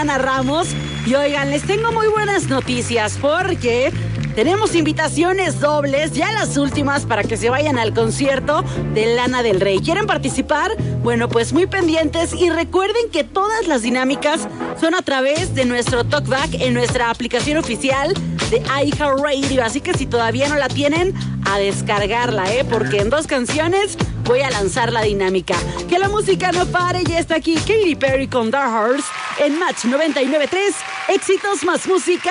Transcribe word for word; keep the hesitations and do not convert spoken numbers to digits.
Ana Ramos. Y oigan, les tengo muy buenas noticias porque tenemos invitaciones dobles, ya las últimas, para que se vayan al concierto de Lana del Rey. ¿Quieren participar? Bueno, pues muy pendientes y recuerden que todas las dinámicas son a través de nuestro Talkback en nuestra aplicación oficial de iHeartRadio. Así que si todavía no la tienen, a descargarla, ¿eh? Porque en dos canciones voy a lanzar la dinámica. Que la música no pare, ya está aquí Katy Perry con Dark Horse en Match noventa y nueve punto tres. Éxitos más música.